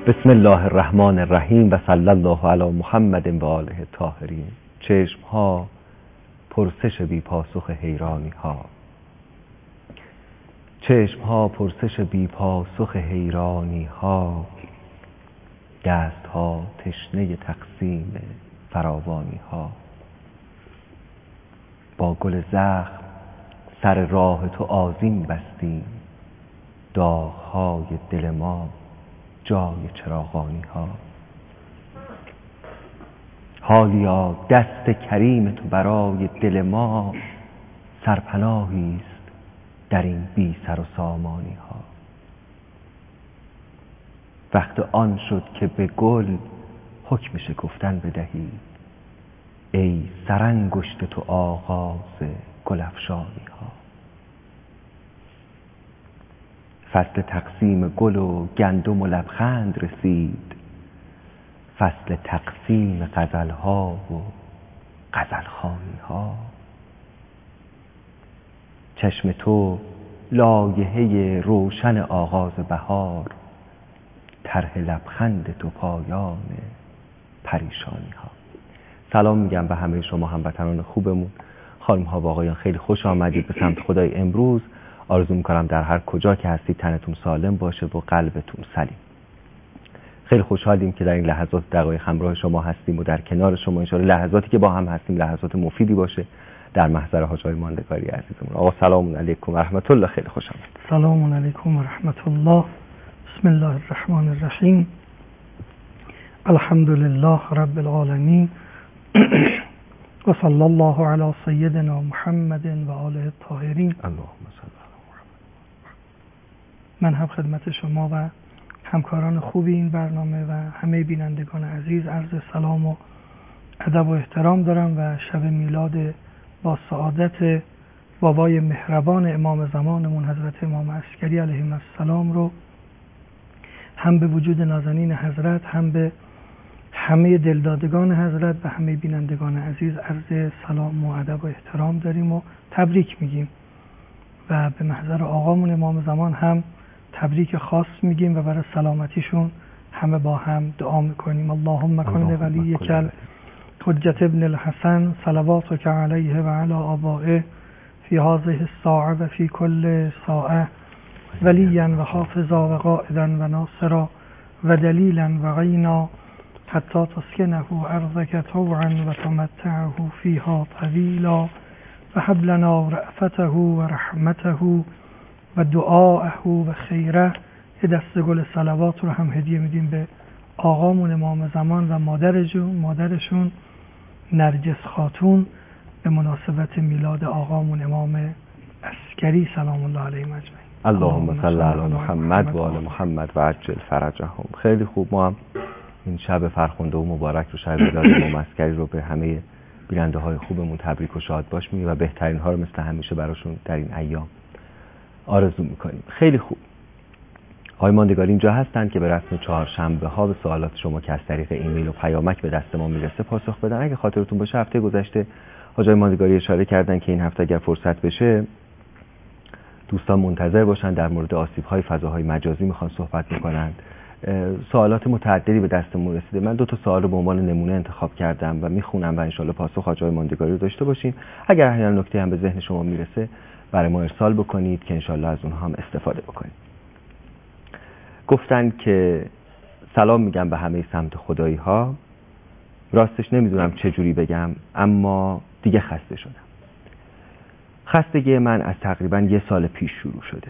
بسم الله الرحمن الرحیم و صلی الله علی محمد و آله الطاهرین. چشم ها پرسش بی پاسخ حیرانی ها، چشم ها پرسش بی پاسخ حیرانی ها، دست ها تشنه تقسیم فراوانی ها. با گل زخم سر راه تو آذین بستیم، داغ های دل ما جای چراغانی ها. حالیا دست کریم تو برای دل ما سرپناهی است در این بی سر و سامانی ها. وقت آن شد که به گل حکم شکفتن بدهید، ای سرانگشت تو آغاز گل افشانی ها. فصل تقسیم گل و گندم و لبخند رسید، فصل تقسیم غزل ها و غزل خوانی ها. چشم تو لایحه روشن آغاز بهار، طرح لبخند تو پایان پریشانی ها. سلام میگم به همه شما هموطنان خوبمون، خانم ها و آقایان، خیلی خوش آمدید به سمت خدای امروز. آرزو میکنم در هر کجا که هستید تنتون سالم باشه و قلبتون سلیم. خیلی خوشحالیم که در این لحظات دقایق همراه شما هستیم و در کنار شما. انشاءالله لحظاتی که با هم هستیم لحظات مفیدی باشه در محضر حاجای ماندگاری عزیزمون. آقا سلام علیکم و رحمت الله، خیلی خوش آمدید. سلام علیکم و رحمت الله. بسم الله الرحمن الرحیم. الحمد لله رب العالمین و صلی الله علی سیدنا محمد و آله الطاهرین. اللهم صل علی محمد. من هم خدمت شما و همکاران خوبی این برنامه و همه بینندگان عزیز عرض سلام و ادب و احترام دارم و شب میلاد با سعادت بابای مهربان امام زمانمون حضرت امام عسکری علیهم السلام رو هم به وجود نازنین حضرت، هم به همه دلدادگان حضرت و همه بینندگان عزیز عرض سلام و ادب و احترام داریم و تبریک میگیم و به محضر آقامون امام زمان هم تبریک خاص میگیم و برای سلامتیشون همه با هم دعا میکنیم. اللهم کن لولیک حجت ابن الحسن صلواتک علیه و علی آبائه فی هذه الساعه و فی کل ساعه ولیا و حافظا و قائدا و ناصرا و دلیلا و غینا حتی تسکنه ارضک طوعا و تمتعه فیها طویلا و هب لنا رأفته و رحمته و دعاءه و خیره. یه دست گل صلوات رو هم هدیه میدیم به آقامون امام زمان و مادرشون نرجس خاتون به مناسبت میلاد آقامون امام عسکری سلام الله علیهم اجمعین. اللهم صل علی محمد و آل محمد و عجل فرجهم. خیلی خوب، ما هم این شب فرخنده و مبارک رو، شب میلاد امام عسکری رو به همه بیننده های خوبمون تبریک و شاد باش میگیم و بهترین ها رو مثل همیشه براشون در این ایام آرزو میکنیم. خیلی خوب، آقای ماندگاری اینجا هستن که به رسم چهارشنبه ها به سوالات شما که از طریق ایمیل و پیامک به دست ما میرسه پاسخ بدن. اگه خاطرتون باشه هفته گذشته آقای ماندگاری اشاره کردن که این هفته اگر فرصت بشه دوستان منتظر باشن، در مورد آسیب‌های فضاهای مجازی میخوان صحبت میکنن. سوالات متعددی به دستمون رسیده. من 2 تا سوال رو به عنوان نمونه انتخاب کردم و میخونم و انشالله پاسخ آقای ماندگاری رو داشته باشیم. اگر احیانا نکته هم به ذهن شما میرسه برای ما ارسال بکنید که انشالله از اونها هم استفاده بکنید. گفتن که سلام میگم به همه سمت خدایی ها. راستش نمیدونم چه جوری بگم، اما دیگه خسته شدم. خستگی من از تقریبا 1 سال پیش شروع شده.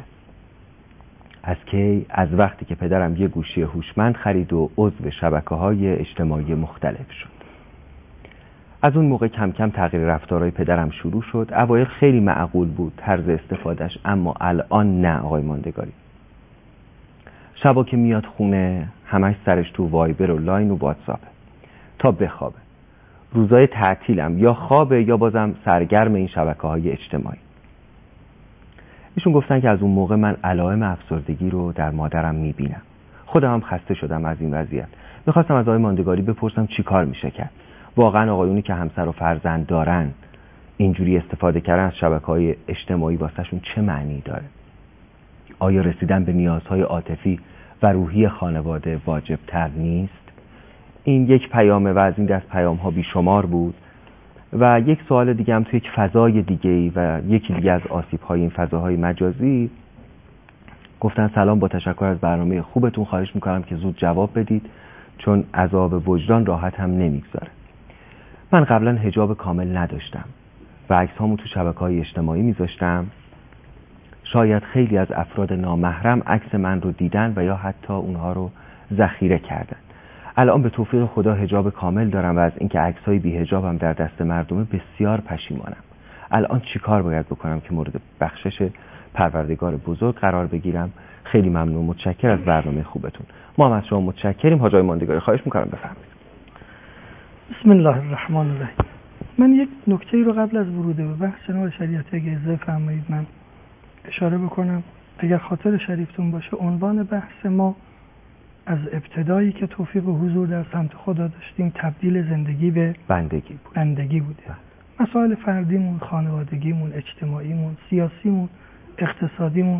از وقتی که پدرم یه گوشی هوشمند خرید و عضو شبکه‌های اجتماعی مختلف شد. از اون موقع کم کم تغییر رفتارهای پدرم شروع شد. اوایل خیلی معقول بود طرز استفادهش، اما الان نه آقای ماندگاری. شبا که میاد خونه همش سرش تو وایبر و لاین و واتساپه تا بخوابه. روزای تعطیلم یا خوابه یا بازم سرگرم این شبکه‌های اجتماعی. ایشون گفتن که از اون موقع من علائم افسردگی رو در مادرم میبینم. خودم هم خسته شدم از این وضعیت. میخواستم از آقای ماندگاری بپرسم چی کار میشه کرد. واقعا آقایونی که همسر و فرزند دارن اینجوری استفاده کردن از شبکه‌های اجتماعی واسهشون چه معنی داره؟ آیا رسیدن به نیازهای عاطفی و روحی خانواده واجب تر نیست؟ این یک پیامه و از این دست پیام ها بیشمار بود. و یک سوال دیگه هم توی یک فضای دیگه‌ای و یکی دیگه از آسیب های این فضاهای مجازی گفتن سلام، با تشکر از برنامه خوبتون، خواهش میکنم که زود جواب بدید چون عذاب وجدان راحت هم نمیگذاره. من قبلا حجاب کامل نداشتم و عکس‌هامو تو شبکه‌های اجتماعی میذاشتم. شاید خیلی از افراد نامحرم عکس من رو دیدن و یا حتی اونها رو ذخیره کردن. الان به توفیق خدا حجاب کامل دارم و از اینکه عکس‌های بی حجابم در دست مردمه بسیار پشیمانم. الان چیکار باید بکنم که مورد بخشش پروردگار بزرگ قرار بگیرم؟ خیلی ممنون، متشکر از برنامه خوبتون. ما هم از شما متشکریم. حاج آقای ماندگاری خواهش می‌کنم بفرمایید. بسم الله الرحمن الرحیم. من یک نکته رو قبل از ورود به بحث جناب شریعت اگه اجازه فرمایید من اشاره بکنم. اگر خاطر شریفتون باشه عنوان بحث ما از ابتدایی که توفیق حضور در سمت خدا داشتیم تبدیل زندگی به بندگی بوده. مسائل فردیمون، خانوادگیمون، اجتماعیمون، سیاسیمون، اقتصادیمون،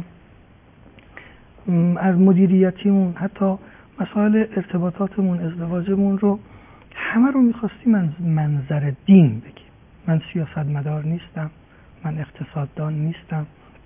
از مدیریتیمون، حتی مسائل ارتباطاتمون، ازدواجمون رو همه رو می‌خواستیم از منظر دین بگیم. من سیاستمدار نیستم، من اقتصاددان نیستم،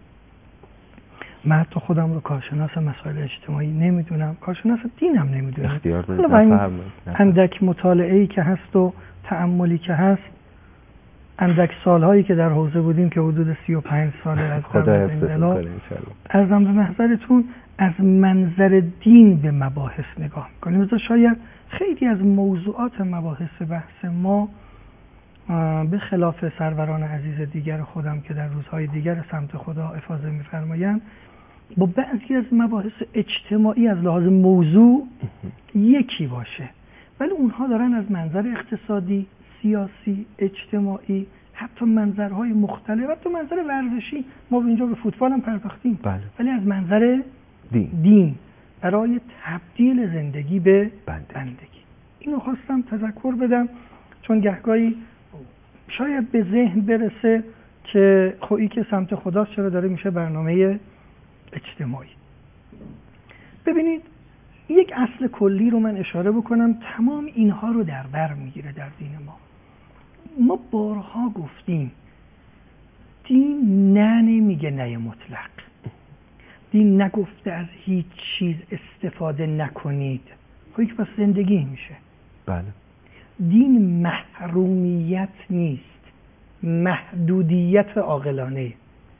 من حتی خودم رو کارشناس مسائل اجتماعی نمیدونم، کارشناس دینم نمیدونم. حالا اندک مطالعه‌ای که هست و تأملی که هست، اندک سالهایی که در حوزه بودیم که حدود 35 ساله از خدا حفظتون کنه ارزم به محضرتون از منظر دین به مباحث نگاه میکنیم. مثلا شاید خیلی از موضوعات مباحث بحث ما به خلاف سروران عزیز دیگر خودم که در روزهای دیگر سمت خدا افاضه می‌فرمایند، با بعضی از مباحث اجتماعی از لحاظ موضوع یکی باشه، ولی اونها دارن از منظر اقتصادی، سیاسی، اجتماعی، حتی منظرهای مختلف، حتی منظر ورزشی، ما اینجا به فوتبال هم پرداختیم، ولی از منظر دین برای تبدیل زندگی به بندگی. اینو خواستم تذکر بدم چون گهگاهی شاید به ذهن برسه که خویی که سمت خداست چرا داره میشه برنامه اجتماعی. ببینید یک اصل کلی رو من اشاره بکنم، تمام اینها رو در بر میگیره در دین ما. ما بارها گفتیم دین نه نمیگه نه مطلق. دین نگفته از هیچ چیز استفاده نکنید، خویی که پس زندگی میشه. بله. دین محرومیت نیست، محدودیت عاقلانه،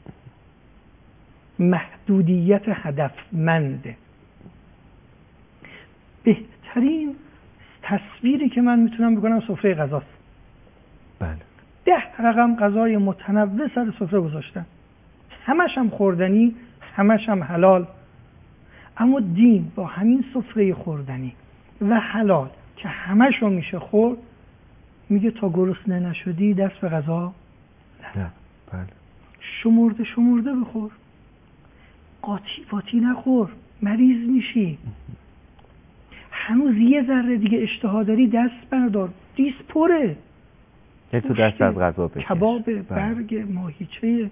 محدودیت هدفمنده. بهترین تصویری که من میتونم بکنم سفره غذاست. بله. 10 رقم غذای متنوع سر سفره گذاشتن، همش هم خوردنی، همش هم حلال. اما دین با همین سفره خوردنی و حلال که همش رو میشه خورد میگه تا گرسنه نشدی دست به غذا نه. بله. شمرده بخور، قاطی نخور، مریض میشی. هنوز یه ذره دیگه اشتها داری دست بردار، دیس پره، یه تو دست از غذا بکش، کباب، برگ، ماهیچه،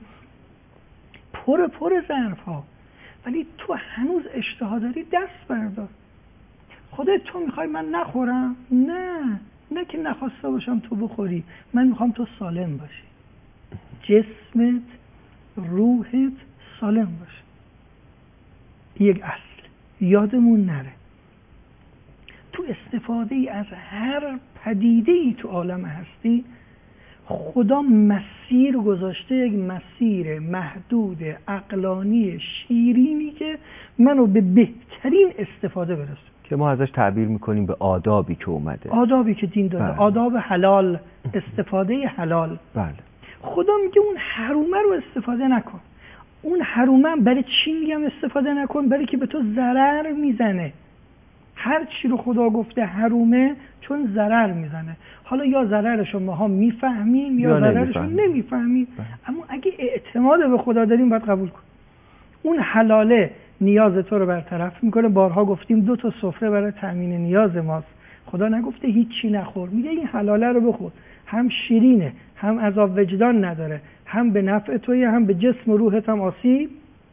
پر ظرف ها، ولی تو هنوز اشتها داری دست بردار. خودت تو میخوای من نخورم؟ نه که نخواسته باشم تو بخوری، من میخوام تو سالم باشی، جسمت، روحت سالم باشه. یک اصل یادمون نره. تو استفاده ای از هر پدیده ای تو عالم هستی خدا مسیر گذاشته، یک مسیر محدود عقلانی شیرینی که منو به بهترین استفاده برسونه، که ما ازش تعبیر میکنیم به آدابی که اومده، آدابی که دین داده. بله. آداب حلال، استفاده حلال. بله. خدا میگه اون حرومه رو استفاده نکن. اون حرومه برای چی میگم استفاده نکن؟ برای که به تو ضرر میزنه. هر چی رو خدا گفته حرومه چون ضرر میزنه. حالا یا ضررش رو ماها میفهمیم یا ضررش رو نمیفهمیم، اما اگه اعتماد به خدا داریم باید قبول کن. اون حلاله نیاز تو رو برطرف میکنه. بارها گفتیم 2 تا سفره برای تامین نیاز ماست. خدا نگفته هیچی نخور، میگه این حلاله رو بخور، هم شیرینه، هم عذاب وجدان نداره، هم به نفع توی، هم به جسم و روحت هم آسیب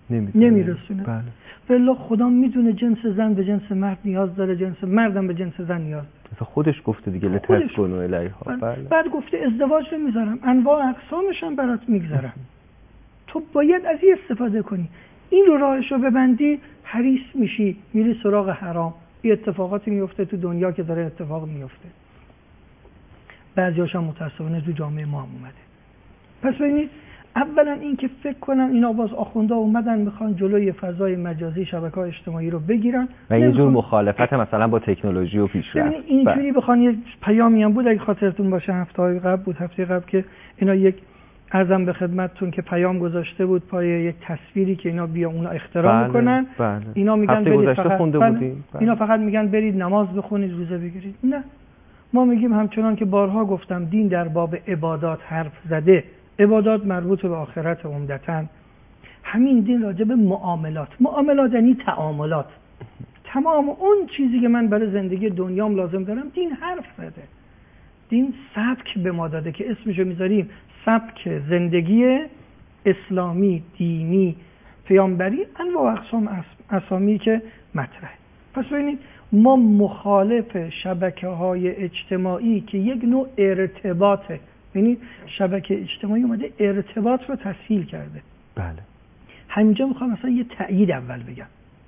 نمیرسونه. بله. والله خدا میدونه جنس زن به جنس مرد نیاز داره، جنس مردم به جنس زن نیاز داره. مثلا خودش گفته دیگه لتسکنوا الیها. بله. بعد گفته ازدواج رو میذارم، انواع اقسامش هم برات میگذارم. تو باید از این استفاده کنی. این رو راهش رو ببندی، حریص میشی، میری سراغ حرام. این اتفاقاتی میفته تو دنیا که داره اتفاق میفته. بعضی‌هاش هم متأسفانه تو جامعه ما هم اومده. پس ببینید، اولا این که فکر کنن اینا باز آخوندا اومدن میخوان جلوی فضای مجازی شبکه‌های اجتماعی رو بگیرن و یه جور مخالفت مثلا با تکنولوژی و پیشرفت. ببینید اینجوری بخوان یه پیامی هم بود، اگه خاطرتون باشه هفته قبل که اینا یک عرضم به خدمتتون که پیام گذاشته بود پای یک تصویری که اینا بیا اونا اختراع میکنن. بله. اینا میگن برید فقط خونده بودیم. اینا فقط میگن برید نماز بخونید، روزه بگیرید. نه، ما میگیم همچنان که بارها گفتم دین در باب عبادات حرف زده. عبادات مربوط به آخرت عمدتاً. همین دین راجع به معاملات یعنی تعاملات. تمام اون چیزی که من برای زندگی دنیام لازم دارم دین حرف زده. دین سبک به ما داده که اسمشو میذاریم سبک زندگی اسلامی دینی پیامبری، انواع اقسام اسامی که مطرحه. پس ببینید ما مخالف شبکه‌های اجتماعی که یک نوع ارتباطه. ببینید شبکه اجتماعی اومده ارتباط رو تسهیل کرده. بله. همینجا میخوام مثلا یه تأیید اول بگم.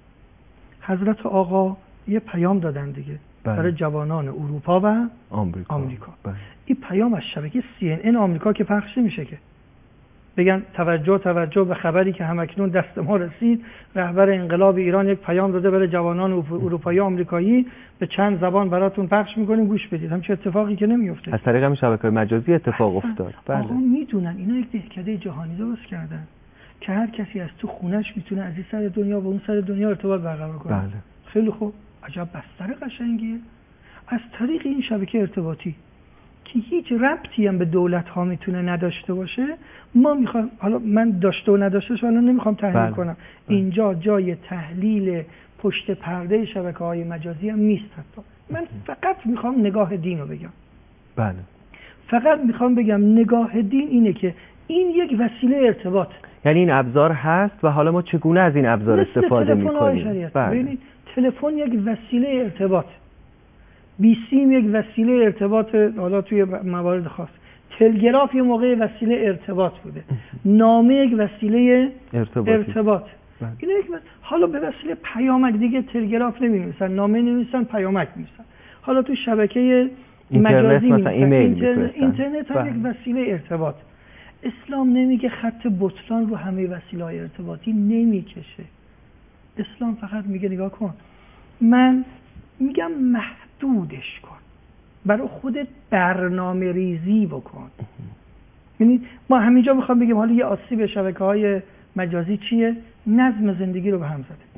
حضرت آقا یه پیام دادن دیگه. بله. برای جوانان اروپا و آمریکا. بله. این پیام از شبکه CNN آمریکا که پخش میشه که بگن توجه به خبری که همکنون دست ما رسید، رهبر انقلاب ایران یک پیام داده برای جوانان اروپایی و آمریکایی، به چند زبان براتون پخش میکنیم، گوش بدید. همچین اتفاقی که نمیفته. از طریق همین شبکه‌های مجازی اتفاق افتاد. بله. آقا میدونن اینا یک دهکده جهانی درست کردن که هر کسی از تو خونش میتونه از این سر دنیا و اون سر دنیا ارتباط برقرار کنه. بله. خیلی خوب، عجب بستر قشنگیه. از طریق این شبکه ارتباطی که هیچ ربطی هم به دولت ها میتونه نداشته باشه، ما میخوایم، حالا من داشته و نداشتهش الان نمیخوام تحلیل کنم. اینجا جای تحلیل پشت پرده شبکه‌های مجازی هم نیست. حتی من فقط میخوام نگاه دین رو بگم. بله. فقط میخوام بگم نگاه دین اینه که این یک وسیله ارتباط، یعنی این ابزار هست و حالا ما چگونه از این ابزار استفاده میکنیم. ببینید تلفن یک وسیله ارتباط، بیسیم یک وسیله ارتباط، حالا توی موارد خاص تلگراف یه موقع وسیله ارتباط بوده، نامه یک وسیله ارتباط. اینا حالا به وسیله پیامک دیگه تلگراف نمی‌نویسن، نامه نمی‌نویسن، پیامک می‌نویسن. حالا تو شبکه مجازی مثلا اینترنت هم یک وسیله ارتباط. اسلام نمیگه خط بطلان رو همه وسیله‌های ارتباطی نمیکشه. اسلام فقط میگه نگاه کن، من میگم محدودش کن، برای خودت برنامه ریزی بکن. یعنی ما همینجا میخوام بگیم حالا یه آسیب شبکه‌های مجازی چیه؟ نظم زندگی رو به هم زده.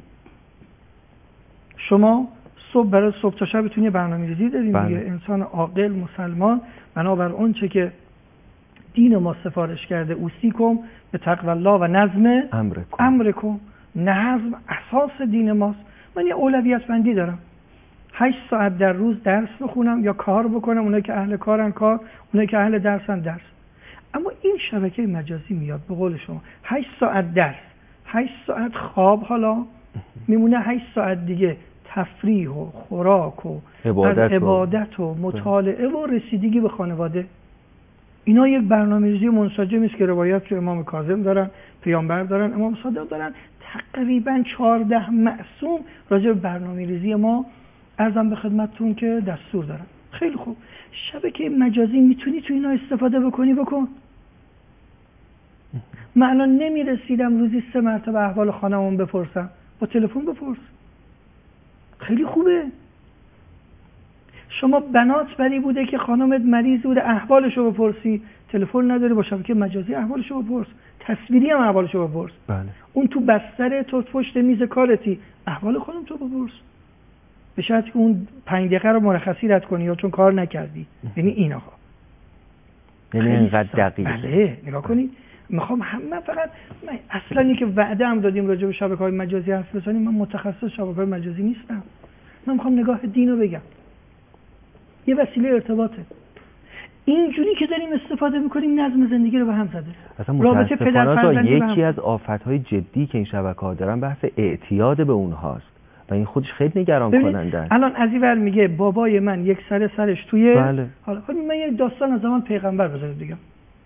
شما برای صبح تا شبتون یه برنامه ریزی دارین دیگه. انسان عاقل مسلمان بنابر اون چه که دین ما سفارش کرده، اوصیکم به تقوی الله و نظم امرکم. نظم اساس دین ماست. من یه اولویت بندی دارم، 8 ساعت در روز درس بخونم یا کار بکنم، اونایی که اهل کارن کار، اونایی که اهل درسن درس. اما این شبکه مجازی میاد به قول شما 8 ساعت درس، 8 ساعت خواب، حالا میمونه 8 ساعت دیگه تفریح و خوراک و عبادت و مطالعه و رسیدگی به خانواده. اینا یک برنامه‌ریزی منسجمی است که روایات رو امام کاظم دارن، پیامبر دارن، امام صادق دارن. تقریباً 14 معصوم راجع به برنامه‌ریزی ما عرضم به خدمتتون که دستور دارن. خیلی خوب، شبکه مجازی میتونی تو اینا استفاده بکن. من الان نمیرسیدم روزی 3 مرتبه احوال خانمم بپرسم، با تلفن بپرس. خیلی خوبه. شما بنات بری بوده که خانمت مریض بوده احوالشو بپرسی، تلفن نداری، با شبکه مجازی احوالشو بپرس، تصویری هم احوالشو بپرس. بله. اون تو بستر، تو پشت میز کارتی، احوال خانم تو بپرس، به شرطی که اون 5 دقیقه رو مرخصی رد کنی یا چون کار نکردی. یعنی اینا ها، یعنی اینقدر دقیق. بله نگاه کنید. من فقط اصلا اینکه وعده هم دادیم راجع به شبکه‌های مجازی حرف بزنیم، من متخصص شبکه‌های مجازی نیستم. من میخوام نگاه دین رو بگم. یه وسیله ارتباطه. اینجوری که داریم استفاده میکنیم نظم زندگی رو به هم زده. اصلا متاسفانه یکی از آفت‌های جدی که این شبکه‌ها دارن بحث اعتیاد به اونهاست و این خودش خیلی نگران کننده است. الان از این ور میگه بابای من یک سرش توی بله. حالا من یه داستان از زمان پیغمبر بذارم دیگه.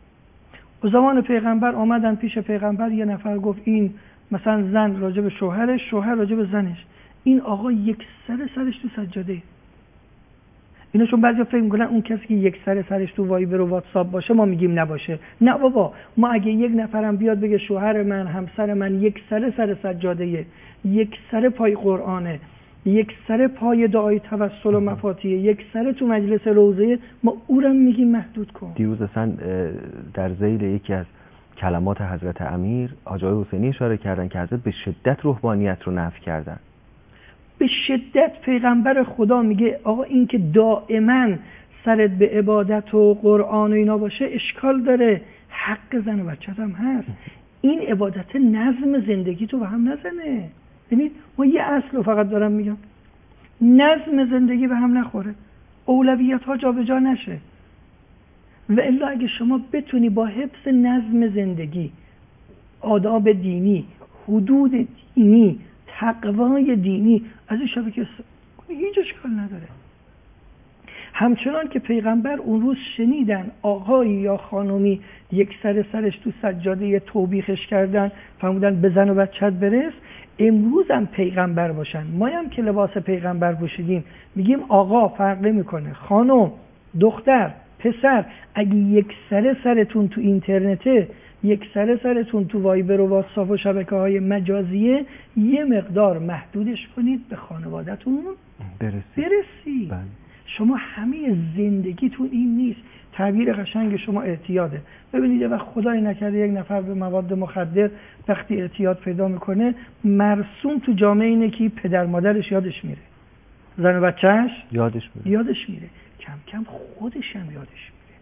و زمان پیغمبر آمدن پیش پیغمبر، یه نفر گفت این مثلا زن راجع به شوهرش، شوهر راجع به زنش، این آقا یک سرش تو سجاده. اینا چون بعضیا فکر میکنن اون کسی که یک سرش تو وایبر و واتساپ باشه ما میگیم نباشه. نه بابا، ما اگه یک نفرم بیاد بگه شوهر من، همسر من یک سر سجاده، یک سر پای قرآنه، یک سر پای دعای توسل و مفاتیح، یک سر تو مجلس روضه، ما اونم میگیم محدود کن. دیروز اصلا در ذیل یکی از کلمات حضرت امیر حاج آقای حسینی اشاره کردن که حضرت به شدت روحانیت رو نفی کردن. به شدت پیغمبر خدا میگه آقا این که دائما سرت به عبادت و قرآن و اینا باشه اشکال داره، حق زن و بچت هم هست. این عبادت نظم زندگی تو به هم نزنه. ببینید ما یه اصل رو فقط دارم میگم، نظم زندگی به هم نخوره، اولویت ها جا به جا نشه. و الا اگه شما بتونی با حفظ نظم زندگی، آداب دینی، حدود دینی، تقوای دینی از این شبکه هیچ اشکال نداره. همچنان که پیغمبر اون روز شنیدن آقایی یا خانومی یک سرش تو سجاده توبیخش کردن، فرمودن به زن و بچت برس، امروز هم پیغمبر باشن، ما هم که لباس پیغمبر پوشیدیم میگیم آقا فرق نمیکنه، خانم، دختر، پسر، اگه یک سرتون تو اینترنته، یک سرتون تو وایبر و واتساپ و شبکه‌های مجازیه، یه مقدار محدودش کنید، به خانواده‌تون برسی. شما همه زندگیتون این نیست. تعبیر قشنگ شما اعتیاده. ببینید و خدای نکرده یک نفر به مواد مخدر وقتی اعتیاد پیدا میکنه، مرسوم تو جامعه اینه که پدر مادرش یادش میره، زن و بچهش یادش میره، کم کم خودش هم یادش میره.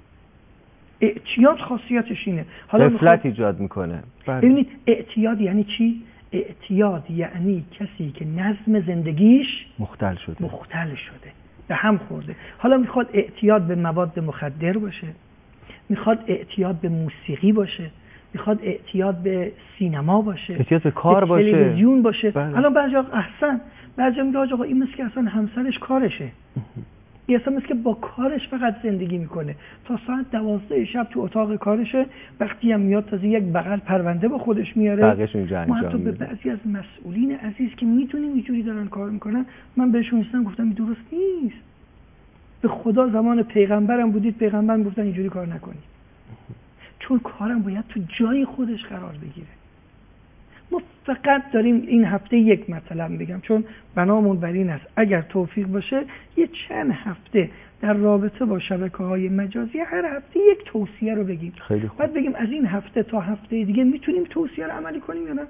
اعتیاد خاصیتش اینه. حالا غفلت ایجاد میکنه. ببینید اعتیاد یعنی چی؟ اعتیاد یعنی کسی که نظم زندگیش مختل شده، به هم خورده. حالا میخواد اعتیاد به مواد مخدر باشه، میخواد اعتیاد به موسیقی باشه، میخواد اعتیاد به سینما باشه، اعتیاد به کار باشه، تلویزیون باشه. بله. حالا بعضی میگه آقا این مثل که اصلا همسرش کارشه، این اصلا مثل که با کارش فقط زندگی میکنه، تا ساعت 12 شب تو اتاق کارشه، وقتی هم میاد تازه یک بغل پرونده با خودش میاره. ما حتی به بعضی از مسئولین عزیز که میدونیم اینجوری دارن کار میکنن، من بهشون گفتم این درست نیست. به خدا زمان پیغمبرم بودید، پیغمبر گفتن اینجوری کار نکنید، چون کارم باید تو جای خودش قرار بگیره. ما فقط داریم این هفته یک مثلا بگم، چون بنامون بر این است اگر توفیق باشه یه چند هفته در رابطه با شبکه‌های مجازی هر هفته یک توصیه رو بگیم. خیلی خوب. بعد بگیم از این هفته تا هفته دیگه میتونیم توصیه رو عملی کنیم یا نه.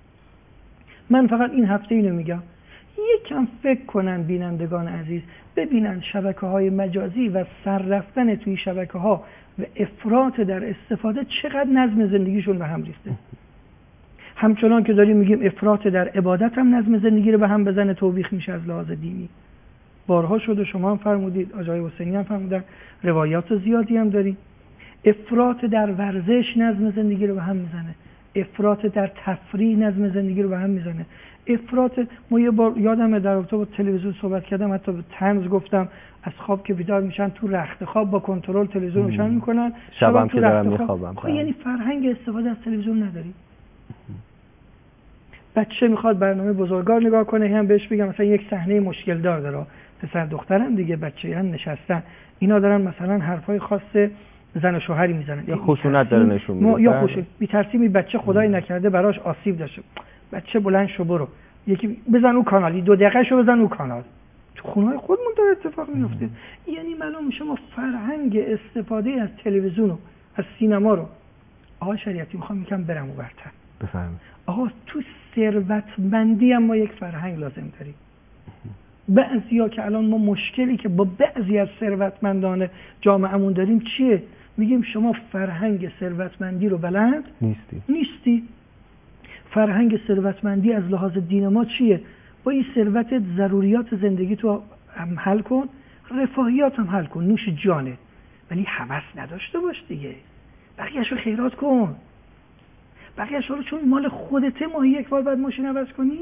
من فقط این هفته اینو میگم، یکم فکر کنن بینندگان عزیز، ببینن شبکه‌های مجازی و سر رفتن توی شبکه‌ها و افراط در استفاده چقدر نظم زندگیشون به هم ریخته. همچنان که داریم میگیم افراط در عبادت هم نظم زندگی رو به هم بزنه، توبیخ میشه از لحاظ دینی. بارها شده، شما هم فرمودید، آقای حسینی هم فرمودن، روایات زیادی هم داریم. افراط در ورزش نظم زندگی رو به هم میزنه، افراط در تفریح نظم زندگی رو به هم میزنه. افراط، ما یه بار یادمه در رابطه با تلویزیون صحبت کردم، حتی به طنز گفتم از خواب که بیدار میشن تو رخت خواب با کنترل تلویزیون روشن میکنن، شبم که دارم میخوابم. خب یعنی فرهنگ استفاده از تلویزیون نداری. بچه میخواد برنامه بزرگار نگاه کنه، هم بهش بگم مثلا یک صحنه مشکل داره، پسر دخترم دیگه بچه هم نشستن، اینا دارن مثلا حرفای خاص زن و شوهری میزنن یا خشونت داره نشون میده، یا خشونت، بی‌ترتیبی بچه خدای نکرده براش آسیب داشته، بچه بلند شو برو یکی بزن اون کانالی، 2 دقیقه شو بزن اون کانال. تو خونه‌های خودمون داره اتفاق میفته. یعنی معلوم میشه ما فرهنگ استفاده از تلویزیون و از سینما رو، آقا شریعتی میخوام یکم برم اونورتر بفرمایید. آقا تو ثروتمندی هم ما یک فرهنگ لازم داریم. بعضیا که الان ما مشکلی که با بعضی از ثروتمندان جامعهمون داریم چیه؟ میگیم شما فرهنگ ثروتمندی رو بلد نیستی. فرهنگ ثروتمندی از لحاظ دین ما چیه؟ با این ثروت ضروریات زندگی تو هم حل کن، رفاهیات هم حل کن، نوش جانه. ولی هوس نداشته باش دیگه. بقیه‌شو خیرات کن. بقیه‌شو رو چون مال خودته ماهی یک بار باید ماشین عوض کنی؟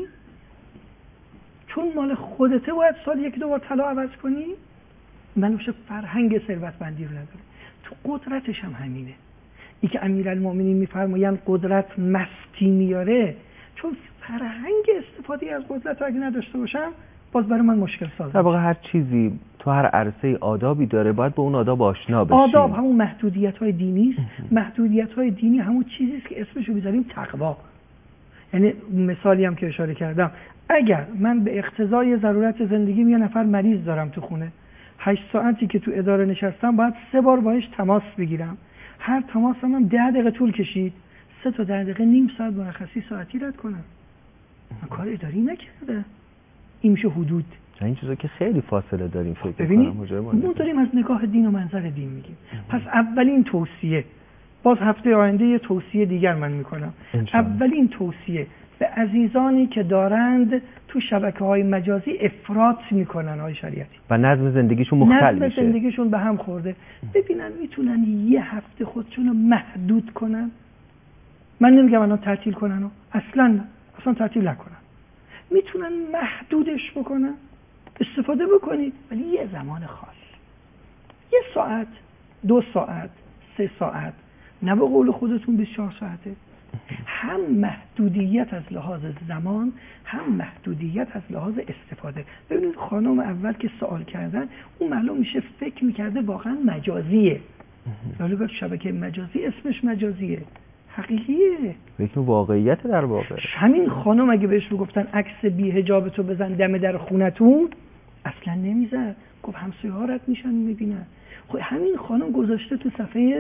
چون مال خودته باید سال یک دو بار طلا عوض کنی؟ منوشه فرهنگ ثروتمندی رو نداره. تو قدرتش هم همینه. این که امیرالمومنین میفرمایند قدرت مستی میاره، چون فرهنگ استفاده از قدرت رو اگه نداشته باشم باز برای من مشکل سازه. در واقع هر چیزی تو هر عرصه آدابی داره، باید با اون آداب آشنا بشی. آداب همون محدودیت‌های دینی است. محدودیت‌های دینی همون چیزی است که اسمشو بذاریم تقوا. یعنی مثالی هم که اشاره کردم، اگر من به اقتضای ضرورت زندگیم یه نفر مریض دارم تو خونه، 8 ساعتی که تو اداره نشستم باید 3 بار باهاش تماس بگیرم. هر تماس هم 10 دقیقه طول کشید، 3 تا 10 دقیقه نیم ساعت مرخصی ساعتی رد کنم. من کار اداری نکرده. این میشه حدود. این چیزا که خیلی فاصله داریم فکر ببینید ما داریم از نگاه دین و منظر دین میگیم. پس اولین توصیه، باز هفته آینده یه توصیه دیگر من میکنم. اولین توصیه به عزیزانی که دارند تو شبکه‌های مجازی افراط میکنن های شریعتی و نظم زندگیشون مختل میشه، نظم زندگیشون به هم خورده، ببینن میتونن یه هفته خودشون رو محدود کنن. من نمیگم الان تعطیل کنن، اصلا تعطیل نکنن، میتونن محدودش بکنن، استفاده بکنید ولی یه زمان خاص، 1 ساعت 2 ساعت 3 ساعت، نه به قول خودتون 24 ساعته. هم محدودیت از لحاظ زمان، هم محدودیت از لحاظ استفاده. ببینید خانم اول که سوال کردن اون معلوم میشه فکر میکرده واقعا مجازیه، ولی گفت شبکه مجازی اسمش مجازیه، حقیقیه، یکی واقعیت در واقع. همین خانم اگه بهش میگفتن عکس بی حجاب تو بزن دم در خونتون اصلا نمیزد، گفت همسایه‌ها رد میشن میبینن. خب همین خانم گذاشته تو صفحه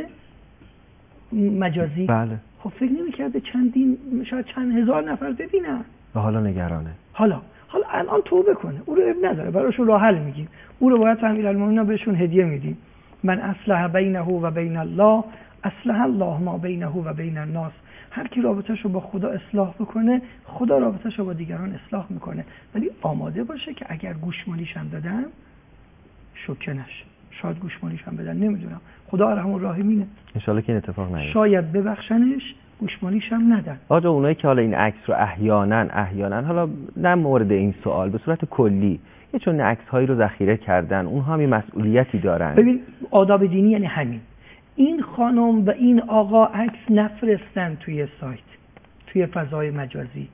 مجازی. بله. خب فکر نمی‌کرده شاید چند هزار نفر ببینن و حالا نگرانه. حالا الان توبه کنه، او رو اب نداره، براشون راه حل میگیم، او رو باید امیرالمومنین بهشون هدیه میدیم. من اصلح بینه و بین الله اصلح الله ما بینه و بین الناس. هر کی رابطه‌شو با خدا اصلاح بکنه، خدا رابطه‌شو با دیگران اصلاح میکنه. ولی آماده باشه که اگر گوشمالیش هم دادن شوکه نشه. شاید گوشمالیش هم بدن، نمیدونم، خدا ارحم الراحمینه، ان شاءالله که این اتفاق نیفته. شاید ببخشنش، گوشمالیش هم ندن. آقا اونایی که حالا این عکس رو احیانا حالا نه مورد این سوال، به صورت کلی یه چون عکس هایی رو ذخیره کردن، اونها هم مسئولیتی دارن. ببین آداب دینی یعنی همین. این خانم و این آقا عکس نفرستن توی سایت، توی فضای مجازی.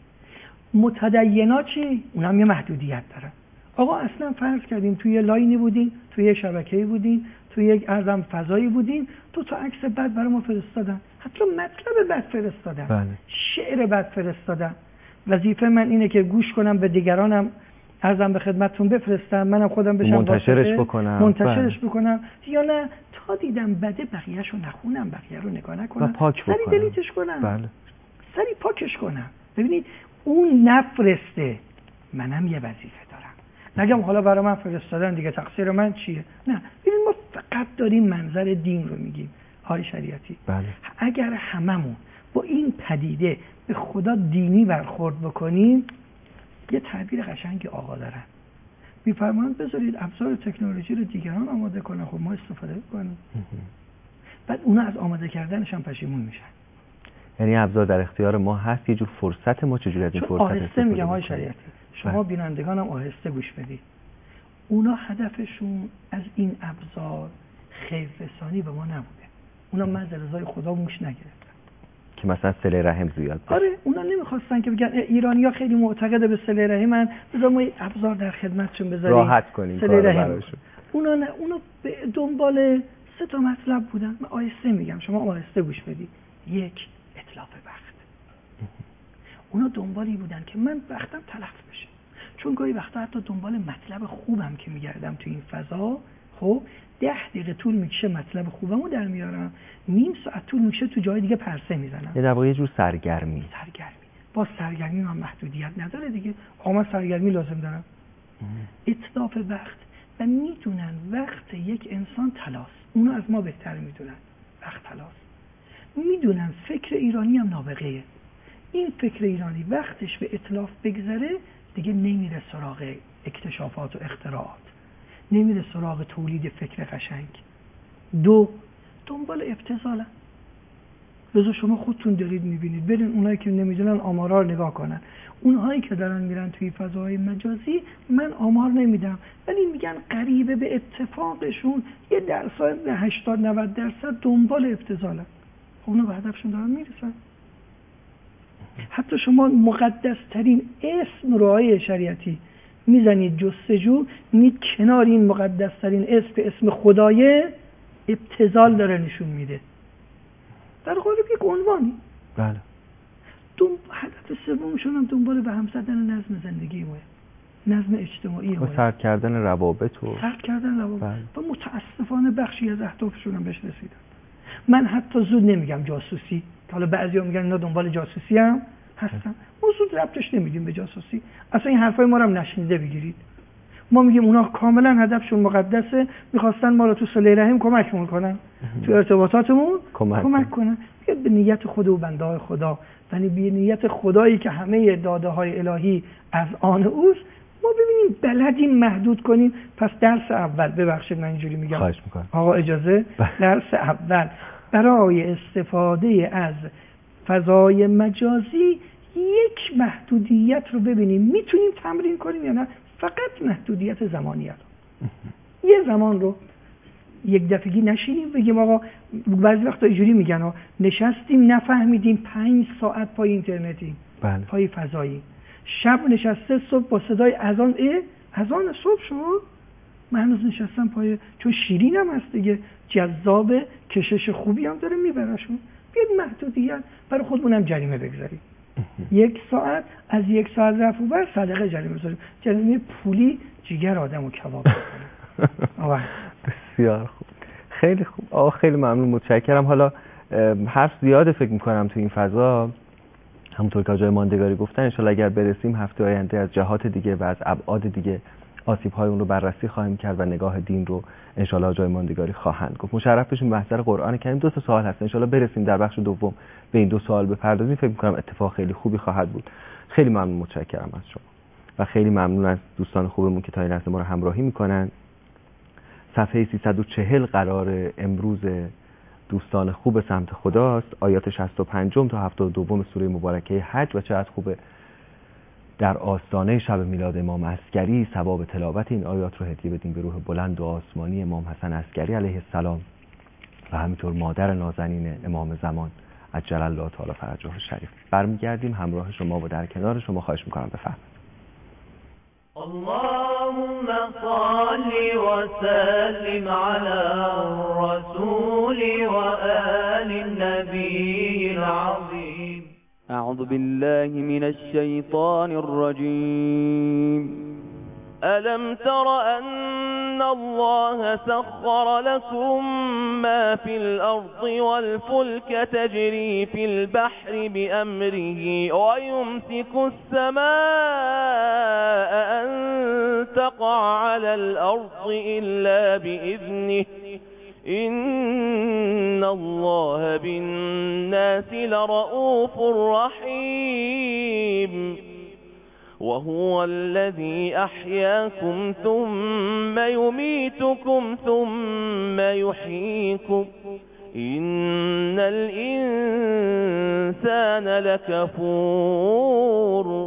متدینا چی؟ اونها هم یه محدودیت دارن. آقا اصلا فرض کردیم توی لاینی بودین، توی شبکه‌ای بودین، توی یک ارزم فضایی بودین، تو عکس بد برای ما فرستادن، حتی مطلب بد فرستادن، بله. شعر بد فرستادن. وظیفه من اینه که گوش کنم به دیگرانم، ارزم به خدمتتون بفرستم، منم خودم بشم منتشرش بکنم یا نه تا دیدم بده بقیه‌شو نخونم، بقیه رو نگاه نکنم، پاک بکنم، سری دلیتش کنم. بله. سری پاکش کنم. ببینید اون نفرسته، منم یه وظیفه دارم. نگم حالا برای من فرستادن دیگه تقصیر من چیه؟ نه، ببین ما فقط داریم منظر دین رو میگیم های شریعتی. بله. اگر هممون با این پدیده به خدا دینی برخورد بکنیم، یه تعبیر قشنگی آقا دارن، میفرمایند بذارید ابزار تکنولوژی رو دیگران آماده کنن، خب ما استفاده کنیم. بعد اونا از آماده کردنش هم پشیمون میشن. یعنی ابزار در اختیار ما هست، یه جور فرصت، ما چجوری از این فرصت آهسته میگم های شریعتی، شما بینندگانم آهسته گوش بدید. اونا هدفشون از این ابزار خیر رسانی به ما نبوده. اونا مد رضای خدا موش نگرفتن که مثلا صله رحم زیاد بشه. آره، اونا نمیخواستن که بگن ایرانی‌ها خیلی معتقد به صله رحمن، بذار ما ابزار در خدمتشون بذاریم راحت کنیم صله رحم. اونا نه، اونا به دنبال 3 تا مطلب بودن. من آهسته میگم، شما آهسته گوش بدید. 1. اتلاف وقت. اونا دنبالی بودن که من وقتم تلف بشه، چون گاهی وقتا حتی دنبال مطلب خوبم که میگردم تو این فضا، خب 10 دقیقه طول میکشه مطلب خوبمو در میارم، نیم ساعت طول میکشه تو جای دیگه پرسه میزنم. یه در واقع یه جور سرگرمی. با سرگرمی من محدودیت نداره دیگه. من سرگرمی لازم دارم. اتلاف وقت. و میدونن وقت یک انسان طلاست. اونا از ما بهتر میدونن وقت طلاست. میدونن فکر ایرانی هم نابغه‌ایه. این فکر ایرانی وقتش به اتلاف بگذره دیگه نمیره سراغ اکتشافات و اختراعات، نمیره سراغ تولید فکر قشنگ، 2 دنبال ابتذالن. لذا شما خودتون دارید میبینید، برین اونایی که نمیدونن آمارا رو نگاه کنن. اونهایی که دارن میرن توی فضاهای مجازی، من آمار نمیدم ولی میگن قریبه به اتفاقشون 1% 80-90% دنبال ابتذالن. اونا به هدفشون دارن میرسن. حتی شما مقدس ترین اسم رو آیه شریعتی میزنید جستجو، میید کنار این مقدس ترین اسم که اسم خدایه، ابتذال داره نشون میده در قالب یک عنوانی. بله. هدف سومشون هم دنبال به هم زدن نظم زندگی ماه، نظم اجتماعی و سرد کردن روابط و و متاسفانه بخشی از اهدافشون هم بهش رسیدن. من حتی زود نمیگم جاسوسی، که حالا بعضیا میگن اینا دنبال جاسوسی هم هستن. ما زود ربطش نمیدیم به جاسوسی. اصلا این حرفای ما رو هم نشنیده بگیرید. ما میگیم اونا کاملا هدفشون مقدسه، میخواستن ما رو تو صله رحم کمکمون کنن، تو ارتباطاتمون کمک کنن. بیاد به نیت خود و بنده های خدا، یعنی به نیت خدایی که همه داده های الهی از آن اوست، ما ببینیم بلدیم محدود کنیم. پس درس اول، ببخشید من اینجوری میگم، خواهش میکنم آقا اجازه، درس اول برای استفاده از فضای مجازی یک محدودیت رو ببینیم میتونیم تمرین کنیم یا نه. فقط محدودیت زمانی رو، یه زمان رو یک دفعگی نشینیم بگیم آقا، بعضی وقتا اینجوری میگن نشستیم نفهمیدیم 5 ساعت پای اینترنتی، بله. پای فضایی، شب نشسته صبح با صدای اذان اذان صبح شد، من هنوز نشستم پای، چون شیرین هم هست دیگه، جذاب، کشش خوبی هم داره میبرشون. بیاد محدودیت برای خودمونم جریمه بگذاریم. 1 ساعت، از 1 ساعت رفت و بر صدقه جریمه بذاریم، جریمه پولی جیگر آدمو کباب کنیم. بسیار خوب، خیلی خوب آقا، خیلی ممنون، متشکرم. حالا حرف زیاده فکر میکنم تو این فضا، همونطور که جای ماندگاری گفتن، ان شاءالله اگر برسیم هفته آینده از جهات دیگه و از ابعاد دیگه آسیب‌های اون رو بررسی خواهیم کرد و نگاه دین رو ان شاءالله جای ماندگاری خواهند گفت. مشرف بشیم به محضر قرآن کریم. 2 سوال هست، ان شاءالله برسیم در بخش دوم به این 2 سوال بپردازیم. فکر می‌کنم اتفاق خیلی خوبی خواهد بود. خیلی ممنون، متشکرم از شما و خیلی ممنون از دوستان خوبمون که تا این لحظه ما رو همراهی می‌کنن. صفحه 340 قرار امروز دوستان خوب سمت خداست، آیات 65 تا 72 سوره مبارکه حج، و چقدر خوبه در آستانه شب میلاد امام عسگری ثواب تلاوت این آیات رو هدیه بدیم به روح بلند و آسمانی امام حسن عسگری علیه السلام و همینطور مادر نازنین امام زمان عجل الله تعالی فرجه الشریف. برمیگردیم همراه شما و در کنار شما. خواهش میکنم بفرمایید. اللهم صل وسلم على الرسول وآل النبي العظيم. أعوذ بالله من الشيطان الرجيم. ألم تر أن الله سخر لكم ما في الأرض والفلك تجري في البحر بأمره ويمسك السماء أن تقع على الأرض إلا بإذنه إن الله بالناس لرؤوف رحيم. وهو الذي أحياكم ثم يميتكم ثم يحييكم إن الإنسان لكفور.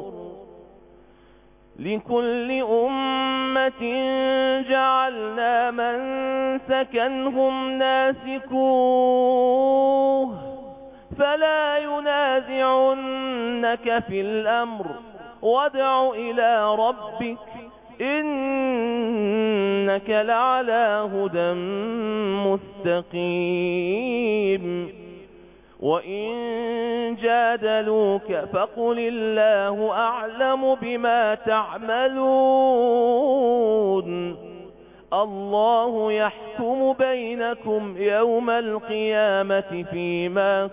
لكل أمة جعلنا منسكا هم ناسكوه فلا ينازعنك في الأمر وادع إلى ربك إنك لعلى هدى مستقيم. وإن جادلوك فقل الله أعلم بما تعملون الله يحكم بينكم يوم القيامة فيما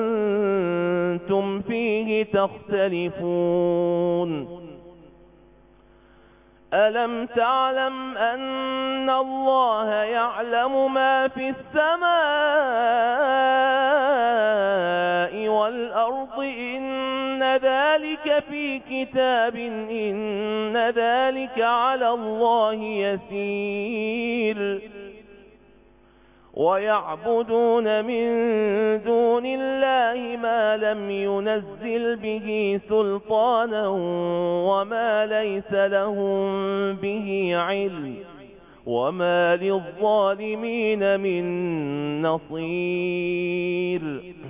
كنتم فيه تختلفون. ألم تعلم أن الله يعلم ما في السماء والأرض إن ذلك في كتاب إن ذلك على الله يسير. ويعبدون من دون الله ما لم ينزل به سلطانا وما ليس لهم به علم وما للظالمين من نصير.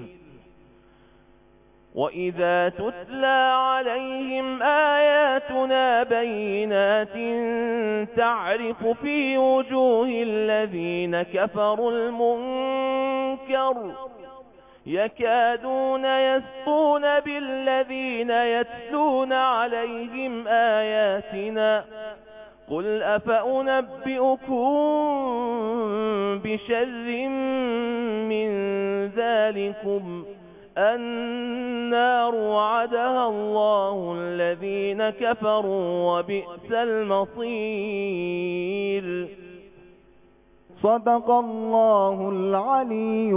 وإذا تتلى عليهم آياتنا بينات تعرف في وجوه الذين كفروا المنكر يكادون يسطون بالذين يتلون عليهم آياتنا قل أفأنبئكم بشر من ذلكم النار وعدها الله الذين كفروا وبئس المصير. صدق الله العلي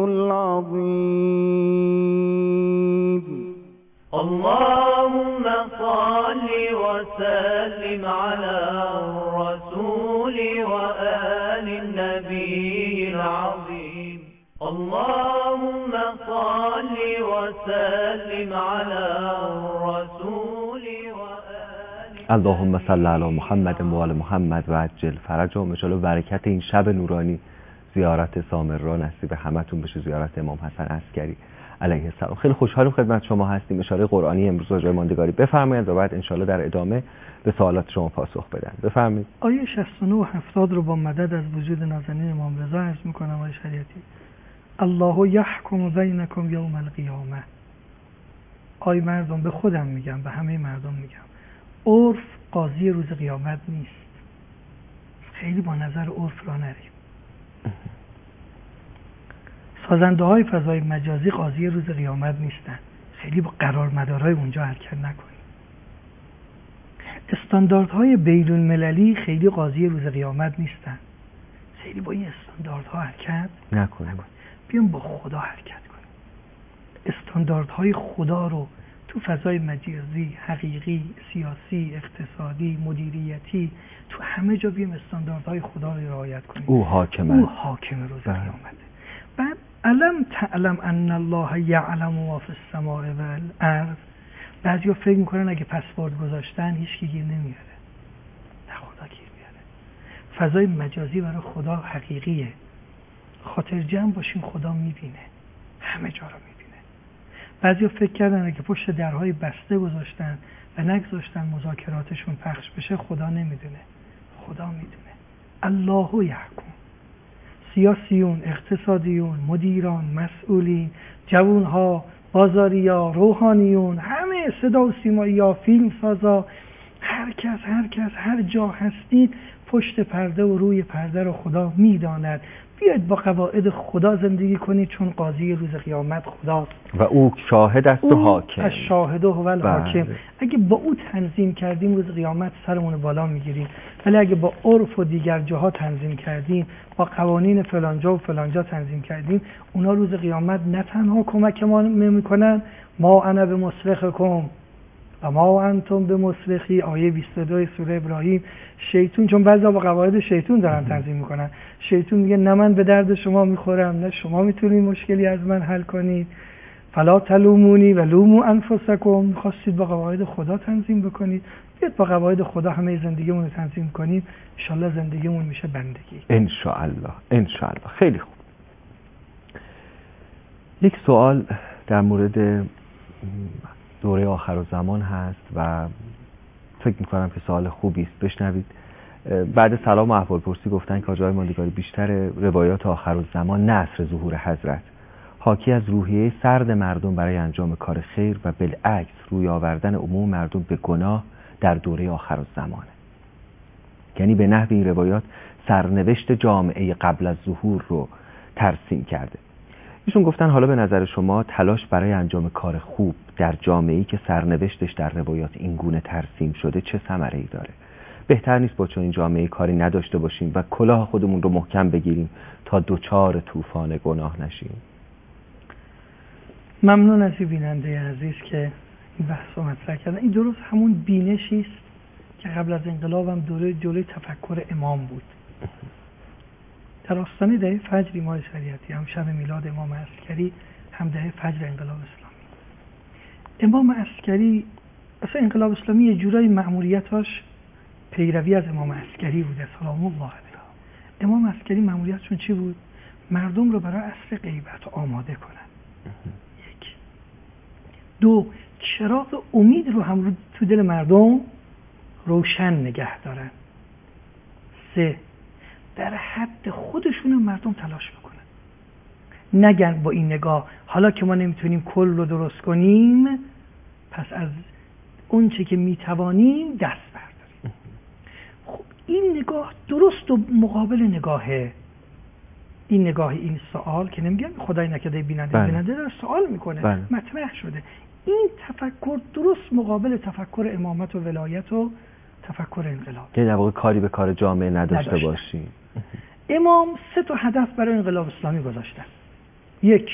العظيم. اللهم صل وسلم على الرسول وآل النبي العظيم. اللهم صل وسلم على الرسول وآل اللهم صل علی محمد و آل محمد و عجل فرجهم. ان شاءالله برکت این شب نورانی زیارت سامرا نصیب همتون بشه، زیارت امام حسن عسکری علیه السلام. خیلی خوشحالم خدمت شما هستیم. اشاره قرآنی امروز راجع ماندگاری بفرمایید و بعد ان شاءالله در ادامه به سوالات شما پاسخ بدن. بفرمایید. آیه 69 و 70 رو با مدد از وجود نازنین امام رضا عرض می‌کنم. آیه شریعتی الله یحکم بینکم یوم القیامه. آی مردم، به خودم میگم، به همه مردم میگم، عرف قاضی روز قیامت نیست. خیلی با نظر عرف را نریم. سازنده های فضای مجازی قاضی روز قیامت نیستن. خیلی با قرارمدارهای اونجا حرکت نکنیم. استانداردهای بین المللی خیلی قاضی روز قیامت نیستن. خیلی با این استانداردها حرکت نکنیم. بیام با خدا حرکت کنیم. استانداردهای خدا رو تو فضای مجازی، حقیقی، سیاسی، اقتصادی، مدیریتی، تو همه جا بیام استانداردهای خدا رو رعایت کنیم. او حاکم روز قیامته. بعد علم تعلم ان الله یعلم ما فی السماء والارض. بعضیا فکر میکنن اگه پسورد گذاشتن هیچ کی گیر نمیاره. نه، خدا گیر میاره. فضای مجازی برای خدا حقیقیه. خاطر جمع باشیم، خدا میبینه، همه جا رو میبینه. بعضیا فکر کردن اگه پشت درهای بسته گذاشتن و نگذاشتن مذاکراتشون پخش بشه خدا نمیدونه. خدا میدونه. الله یحکم. سیاسیون، اقتصادیون، مدیران، مسئولین، جوانها، بازاریا، روحانیون، همه صدا و سیمایی‌ها، فیلمسازا، هر کس هر جا هستید پشت پرده و روی پرده رو خدا میداند. بیاید با قواعد خدا زندگی کنید، چون قاضی روز قیامت خداست و او شاهد است و حاکم. الشاهد هو الحاکم. اگه با او تنظیم کردیم روز قیامت سرمون بالا میگیریم، ولی اگه با عرف و دیگر جاها تنظیم کردیم، با قوانین فلانجا و فلانجا تنظیم کردیم، اونا روز قیامت نه تنها کمک ما نمیکنن، ما انا بمصرخکم و ما انتم بمصرخی. آیه 22 سوره ابراهیم. شیطون، چون بعضا با قواعد شیطون دارن تنظیم میکنن، شیطون میگه نه من به درد شما میخورم، نه شما میتونید مشکلی از من حل کنید. فلا تلومونی و لوموا انفسکم. میخواستید با قواعد خدا تنظیم بکنید، بیاید با قواعد خدا همه زندگیمون رو تنظیم کنیم. انشالله زندگیمون میشه بندگی. انشالله. خیلی خوب. یک سوال در مورد دوره آخر الزمان هست و فکر میکنم که سوال خوبی است. بشنوید. بعد سلام و احوالپرسی گفتن که آقای ماندگاری بیشتر روایات آخر الزمان نه عصر ظهور حضرت، حاکی از روحیه سرد مردم برای انجام کار خیر و بالعکس روی آوردن عموم مردم به گناه در دوره آخر الزمانه. یعنی به نحو این روایات سرنوشت جامعه قبل از ظهور رو ترسیم کرده. ایشون گفتن حالا به نظر شما تلاش برای انجام کار خوب در جامعه‌ای که سرنوشتش در روایات این گونه ترسیم شده چه ثمره‌ای داره؟ بهتر نیست با چنین جامعه‌ای کاری نداشته باشیم و کلاه خودمون رو محکم بگیریم تا دوچار طوفان گناه نشیم؟ ممنون از بیننده عزیز که این بحث رو مطرح کردن. این درست همون بینشی است که قبل از انقلاب هم جلوی تفکر امام بود. در آستانه دهه فجر ماه شریعتی، هم شب میلاد امام عسکری، هم دهه فجر انقلاب اسلامی. امام عسکری اصلا انقلاب اسلامی یه جورایی مأموریتاش پیروی از امام عسکری بوده سلام الله علیه. امام عسکری مأموریتشون چی بود؟ مردم رو برای عصر غیبت آماده کنن. یک. دو، چراغ امید رو هم تو دل مردم روشن نگه دارن. سه، در حد خودشون مردم تلاش بکنن، نگن با این نگاه حالا که ما نمیتونیم کل رو درست کنیم پس از اون چه که میتوانیم دست برداریم. خب این نگاه درست و مقابل نگاهه. این نگاه، این سوال که نمیگم خدای نکرده بیننده داره سوال میکنه، مطرح شده. این تفکر درست مقابل تفکر امامت و ولایت و تفکر انقلاب. که در واقع کاری به کار جامعه نداشته باشیم. امام 3 تا هدف برای انقلاب اسلامی گذاشتن. 1،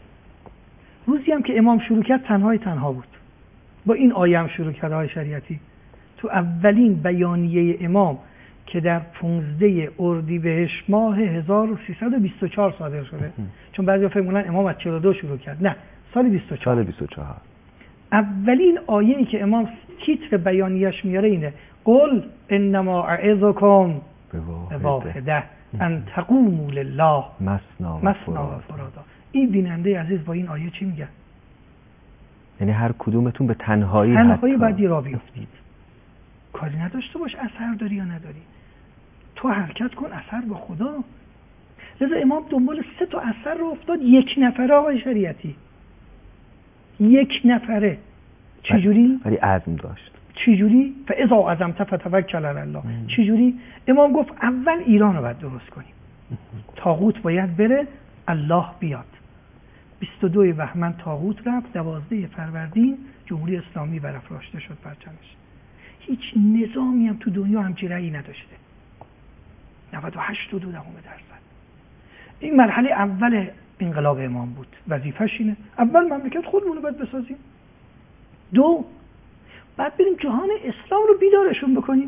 روزی هم که امام شروع کرد تنها بود. با این آیه هم شروع کرد آیه شریعتی. تو اولین بیانیه امام که در 15 اردیبهشت ماه 1324 صادر شده، چون بعضی فکر می‌کنن امام از 42 شروع کرد، نه، سال 24. اولین آیه‌ای که امام تیتر بیانیه‌اش میاره اینه: قل انما اعظکم بواحده ان تقوموا لله مثنا و فرادا. این بیننده عزیز با این آیه چی میگه؟ یعنی هر کدومتون به تنهایی باید راه بیفتید، کاری نداشته باش اثر داری یا نداری، تو حرکت کن اثر با خدا. لذا امام دنبال 3 تا اثر رو افتاد. 1 نفره آقای شریعتی، 1 نفره. چجوری؟ ولی عزم داشت. چجوری؟ فاذا عزمت فتوکل علی الله. چجوری؟ امام گفت اول ایران رو باید درست کنیم، طاغوت باید بره، الله بیاد. 22 بهمن طاغوت رفت، 12 فروردین جمهوری اسلامی برافراشته شد پرچمش. هیچ نظامی هم تو دنیا همچین رأیی نداشته. 98.2%. این مرحله اول انقلاب امام بود. وظیفه‌ش اینه اول مملکت خودمون رو باید بسازیم. 2، بعد بریم جهان اسلام رو بیدارشون بکنیم.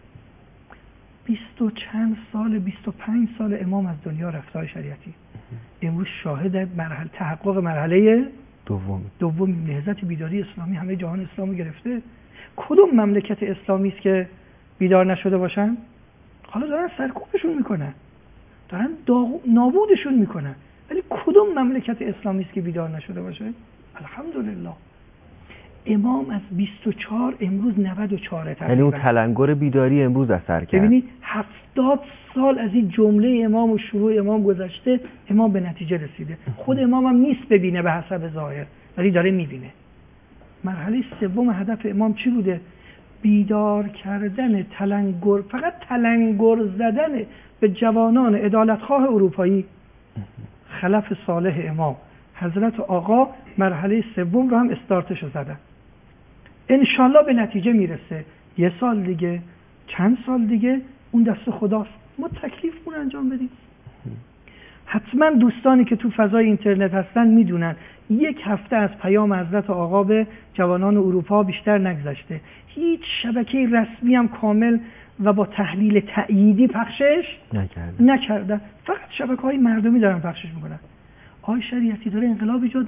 20 و چند سال، 25 سال امام از دنیا رفت های شریعتی. امروز شاهد تحقق مرحله دوم نهضت بیداری اسلامی همه جهان اسلام رو گرفته. کدوم مملکت اسلامی است که بیدار نشده باشن؟ حالا دارن سرکوبشون میکنن، دارن نابودشون میکنن، ولی کدوم مملکت اسلامی است که بیدار نشده باشه؟ الحمدلله. امام از 24 امروز 94 تقریبا. یعنی اون تلنگر بیداری امروز اثر کرد. ببینید 70 سال از این جمله امام و شروع امام گذشته، امام به نتیجه رسیده. خود امام هم نیست ببینه به حسب ظاهر، ولی داره میبینه. مرحله سوم هدف امام چی بوده؟ بیدار کردن تلنگر، فقط تلنگر زدن به جوانان عدالتخواه اروپایی. خلف صالح امام حضرت آقا مرحله سوم رو هم استارتشو زدن. انشالله به نتیجه میرسه. 1 سال دیگه، چند سال دیگه، اون دست خداست. ما تکلیفمون انجام بدیم. حتما دوستانی که تو فضای اینترنت هستن میدونن 1 هفته از پیام حضرت آقا به جوانان اروپا بیشتر نگذشته. هیچ شبکه رسمی هم کامل و با تحلیل تأییدی پخشش نکردن. فقط شبکه‌های مردمی دارن پخشش میکنن. آقای شریعتی داره انقلاب ایجاد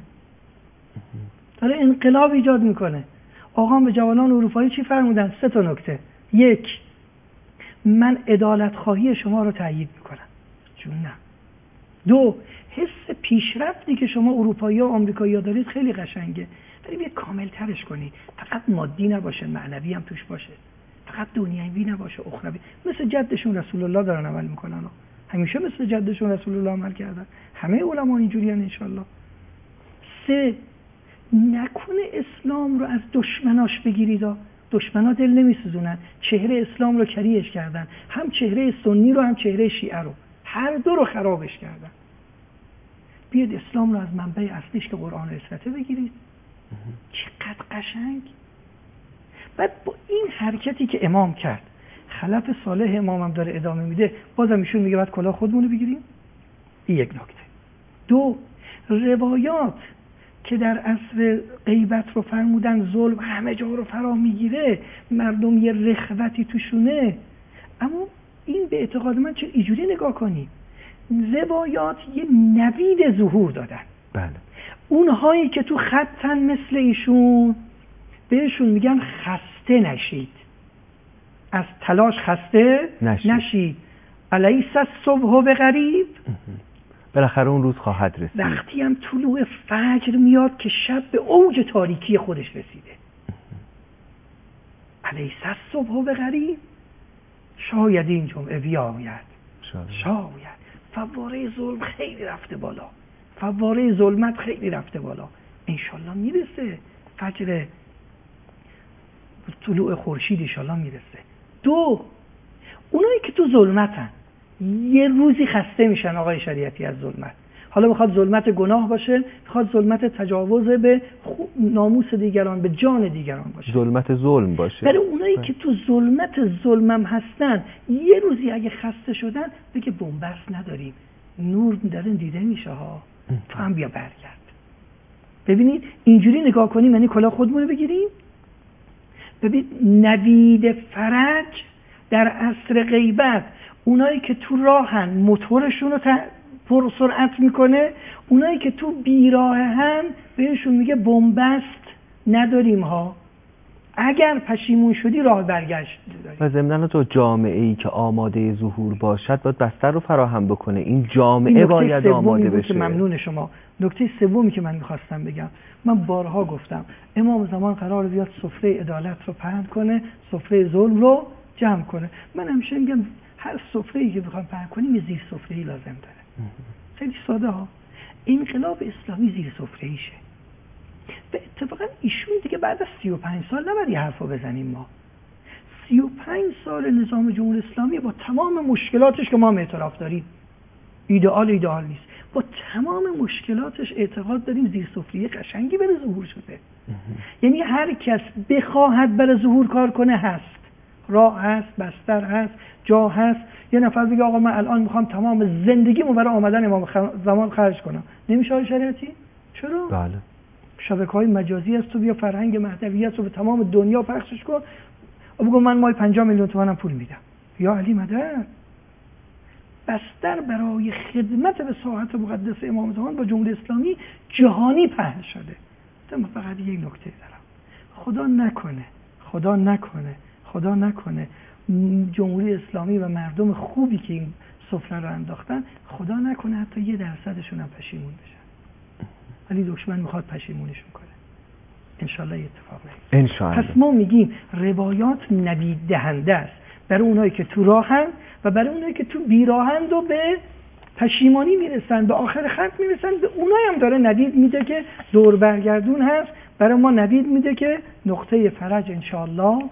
میکنه. آقا به جوانان اروپایی چی فرمودن؟ 3 تا نکته. 1، من عدالت خواهی شما رو تأیید میکنم. چون نه. 2، حس پیشرفتی که شما اروپایی و آمریکایی دارید خیلی قشنگه، ولی بیا کامل ترش کنی. فقط مادی نباشه، معنوی هم توش باشه. فقط دنیوی نباشه، اخروی. مثل جدشون رسول الله دارن عمل میکنن. همیشه مثل جدشون رسول الله عمل کردن. همه علما اینجوریان انشالله. 3، نکنه اسلام رو از دشمناش بگیرید. دشمنا دل نمیسوزونن، چهره اسلام رو کریش کردن، هم چهره سنی رو هم چهره شیعه رو، هر دو رو خرابش کردن. بیاد اسلام رو از منبع اصلیش که قرآن و اسرته بگیرید. چقدر قشنگ. بعد با این حرکتی که امام کرد، خلف صالح امام هم داره ادامه میده، بازم ایشون میگه بعد کلاه خودمون رو بگیریم. این 1 نکته. 2، روایات که در عصر غیبت رو فرمودن ظلم همه جا رو فرا میگیره، مردم یه رخوتی توشونه، اما این به اعتقاد من چه اینجوری نگاه کنی، روایات یه نوید ظهور دادن. بله. اونهایی که تو خطن مثل ایشون بهشون میگن خسته نشید، از تلاش خسته نشید. الیس الصبح بقریب، بالاخره اون روز خواهد رسید. وقتی هم طلوع فجر میاد که شب به اوج تاریکی خودش رسیده. الیس الصبح بقریب، شاید این جمعه بیاید، شاید. فواره ظلم خیلی رفته بالا، فواره ظلمت خیلی رفته بالا، انشالله میرسه فجر، طلوع خورشید انشالله میرسه. دو، اونایی که تو ظلمتن یه روزی خسته میشن آقای شریعتی از ظلمت. حالا بخواد ظلمت گناه باشه، بخواد ظلمت تجاوز به ناموس دیگران، به جان دیگران باشه، ظلمت ظلم باشه. برای اونایی که تو ظلمت ظلمم هستن یه روزی اگه خسته شدن بگه بنبست نداریم، نور داره دیده میشه ها، تو هم بیا برگرد. ببینید اینجوری نگاه کنیم یعنی کلاه خودمون رو بگیریم. ببین نوید فرج در عصر غیبت، اونایی که تو راهن موتورشون رو پر سرعت میکنه، اونایی که تو بیراهن بهشون میگه بنبست نداریم ها، اگر پشیمون شدی راه برگشت داریم. و ضمناً تو جامعه‌ای که آماده ظهور باشد باید بستر رو فراهم بکنه. این جامعه باید آماده بشه. ممنون شما. نکته سومی که من میخواستم بگم، من بارها گفتم امام زمان قرار بیاد سفره عدالت رو پهن کنه، سفره ظلم رو جمع کنه. من همیشه میگم هر سفره‌ای که بخوام پهن کنیم یه زیر سفره‌ای لازم داره. خیلی ساده ها. انقلاب اسلامی زیر سفره‌ایشه. به اتفاقا ایشون دیگه بعد از 35 سال نباید یه حرفو بزنیم. ما 35 سال نظام جمهوری اسلامی با تمام مشکلاتش که ما اعتراف داریم، ایدئال نیست، با تمام مشکلاتش اعتقاد داریم زیر سفره قشنگی برای ظهور شده. یعنی هر کس بخواهد برای ظهور کار کنه هست، راه هست، بستر هست، جا هست. یه نفر بگه آقا من الان میخوام تمام زندگیمو برای آمدن امام زمان خرج کنم، نمیشه آقای شریعتی؟ چرا؟ بله. شبکه‌های مجازی است، تو بیا فرهنگ مهدویت رو به تمام دنیا پخشش کن، بگو من مای 50 میلیون تومانم پول میدم. یا علی مدد. بستر برای خدمت به ساحت مقدس امام زمان با جمهوری اسلامی جهانی پهن شده. من فقط یک نکته دارم، خدا نکنه جمهوری اسلامی و مردم خوبی که این سفره رو انداختن، خدا نکنه حتی 1% هم پشیمون بشن، ولی دشمن میخواد پشیمونشون کنه. انشالله اتفاق نیست. پس ما میگیم روایات نوید دهنده است برای اونایی که تو راهن و برای اونایی که تو بیراهند و به پشیمانی میرسن، به آخر خط میرسن. به اونایی هم داره نوید میده که دور برگردون هست، برای ما نوید میده که نقطه فرج انشالله.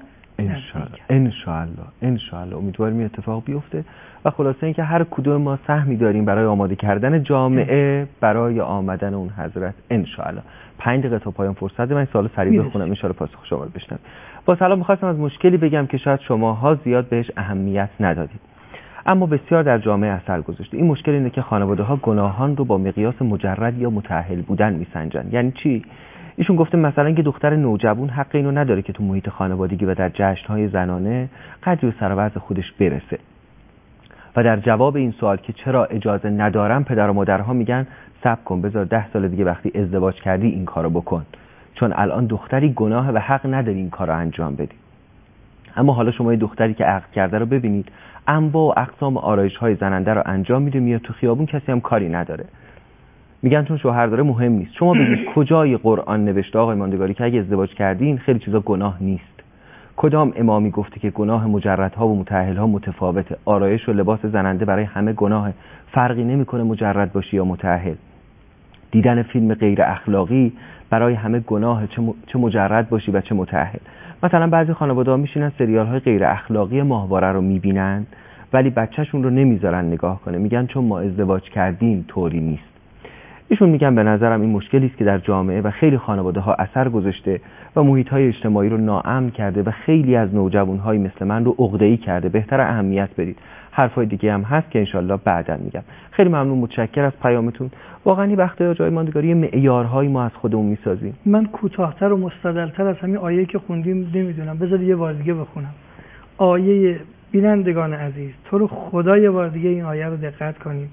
انشالله امیدواریم اتفاق بیفته. و خلاصه اینکه هر کدوم ما سهمی داریم برای آماده کردن جامعه برای آمدن اون حضرت انشالله. 5 دقیقه تا پایان فرصت من سوال سریع بخونم انشالله پاسخ شما رو بشنویم. با سلام، می‌خواستم از مشکلی بگم که شاید شماها زیاد بهش اهمیت ندادید اما بسیار در جامعه اثر گذاشته. این مشکل اینه که خانواده‌ها گناهان رو با مقیاس مجرد یا متأهل بودن میسنجن. یعنی چی؟ ایشون گفته مثلا که دختر نوجوان حق اینو نداره که تو محیط خانوادگی و در جشن‌های زنانه قدری سر وضع خودش برسه. و در جواب این سوال که چرا اجازه ندارم، پدر و مادرها میگن صبر کن، بذار 10 سال دیگه وقتی ازدواج کردی این کارو بکن، چون الان دختری گناه و حق نداری این کارو انجام بدی. اما حالا شما یه دختری که عقد کرده رو ببینید، انواع و اقسام آرایش‌های زننده رو انجام میده، میاد تو خیابون کسی هم کاری نداره. میگن چون شوهر داره مهم نیست. شما ببینید کجای قرآن نوشته آقای ماندگاری که اگه ازدواج کردین خیلی چیزا گناه نیست؟ کدام امامی گفته که گناه مجردها و متأهلها متفاوته؟ آرایش و لباس زننده برای همه گناه، فرقی نمیکنه مجرد باشی یا متأهل. دیدن فیلم غیر اخلاقی برای همه گناه، چه مجرد باشی و چه متأهل. مثلا بعضی خانواده‌ها میشینن سریال‌های غیر اخلاقی ماهواره رو میبینن ولی بچه‌شون رو نمیذارن نگاه کنه، میگن چون ما ازدواج کردیم طوری نیست. ایشون میگن به نظرم این مشکلی است که در جامعه و خیلی خانواده‌ها اثر گذاشته و محیط‌های اجتماعی رو ناامن کرده و خیلی از نوجوان‌های مثل من رو عقده‌ای کرده. بهتر اهمیت بدید. حرفای دیگه هم هست که انشالله بعداً میگم. خیلی ممنون، متشکرم از پیامتون. واقعا این وقته جای ماندگاری معیارهایی ما از خودمون میسازیم. من کوتاه‌تر و مستدل‌تر از همین آیه‌ای که خوندیم نمیدونم، بذار یه بار دیگه بخونم. آیه بینندگان عزیز، تو رو خدا یه بار دیگه این آیه رو دقت کنیم.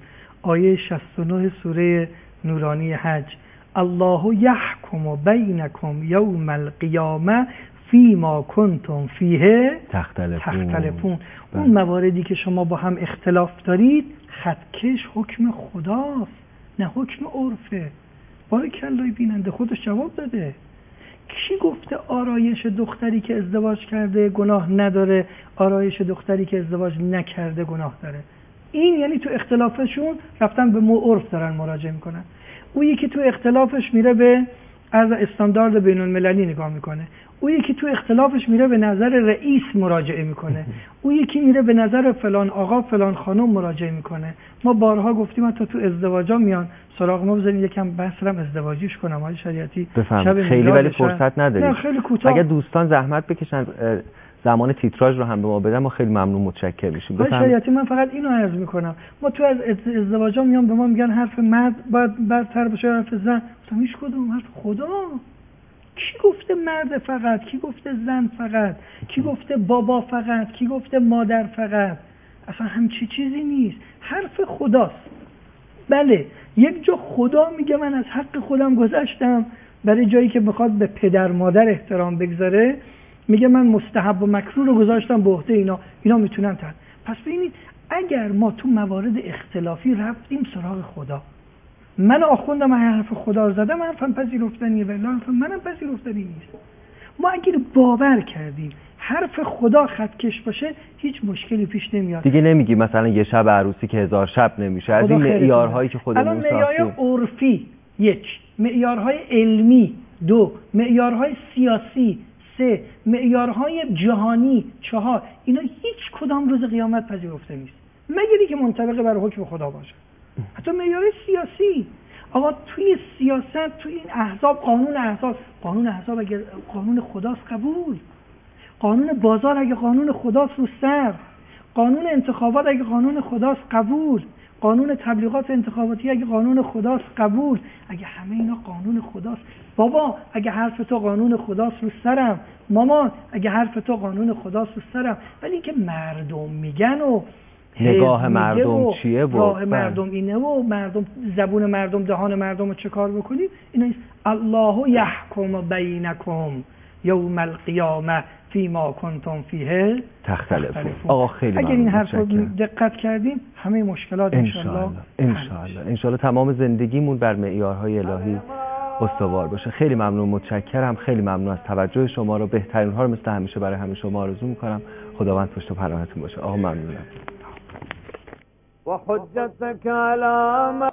آیه 69 سوره نورانی حج، الله یحکم بینکم یوم القیامه فیما کنتم فیه تختلفون. اون مواردی که شما با هم اختلاف دارید، خطکش حکم خداست نه حکم عرفه. بارکالله بیننده خودش جواب داده. کی گفته آرایش دختری که ازدواج کرده گناه نداره، آرایش دختری که ازدواج نکرده گناه داره؟ این یعنی تو اختلافشون رفتن به عرف دارن مراجعه میکنن. او یکی تو اختلافش میره به از استاندارد بین المللی نگاه میکنه، او یکی تو اختلافش میره به نظر رئیس مراجعه میکنه، او یکی میره به نظر فلان آقا فلان خانم مراجعه میکنه. ما بارها گفتیم تا تو ازدواجا میان سراغ ما، بزنید یکم بحثم ازدواجیش کنم آقای شریعتی. خیلی ولی فرصت نداریم. خیلی کوتاه. اگه دوستان زحمت بکشن زمان تیتراژ رو هم به ما بدن ما خیلی ممنون متشکر میشیم. آقای شریعتی من فقط اینو عرض میکنم، ما تو از ازدواجا میان به ما میگن حرف مرد باید برتر باشه حرف زن. مثلا هیچ کدوم حرف خدا. کی گفته مرد فقط؟ کی گفته زن فقط؟ کی گفته بابا فقط؟ کی گفته مادر فقط؟ اصلا همچی چیزی نیست، حرف خداست. بله یک جا خدا میگه من از حق خودم گذشتم، برای جایی که بخواد به پدر مادر احترام بگذاره میگه من مستحب و مکروه رو گذاشتم به عهده اینا میتونن تن. پس ببینید اگر ما تو موارد اختلافی رفتیم سراغ خدا، من آخوندم حرف خدا رو زدم، حرفم پذیرفتنیه، والله حرفم منم پذیرفتنی نیست. ما اگر باور کردیم حرف خدا خطکش باشه هیچ مشکلی پیش نمیاد. دیگه نمیگی مثلا یه شب عروسی که 1000 شب نمیشه. از این معیارهایی که خودمون ساختیم، الان معیارهای عرفی 1، معیارهای علمی 2، معیارهای سیاسی 3، معیارهای جهانی 4، اینا هیچ کدام روز قیامت پذیرفته نیست مگر اینکه منطبق بر حکم خدا باشه. حتی معیار سیاسی، آقا توی سیاست، توی این احزاب، قانون احزاب اگر قانون خداست قبول، قانون بازار اگه قانون خداست رو سر، قانون انتخابات اگه قانون خداست قبول، قانون تبلیغات انتخاباتی اگه قانون خداست قبول. اگه همه اینا قانون خداست، بابا اگه حرف تو قانون خداست رو سرم، مامان اگه حرف تو قانون خداست رو سرم. ولی اینکه مردم میگن و نگاه مردم چیه و راه مردم اینه و مردم زبون مردم دهان مردم رو چه کار بکنیم، اینا الله یحکم بینکم یوم القیامه فیما کنتم فیه تختلفون. آقا خیلی اگر این حرف رو دقت کردیم همه مشکلات انشالله تمام زندگیمون بر معیارهای الهی استوار باشه. خیلی ممنون، متشکرم، خیلی ممنون از توجه شما رو. بهترین ها رو مثل همیشه برای همه شما آرزو میکنم. خداوند پشت و پناهتون باشه. آقا ممنونم. وحجتك على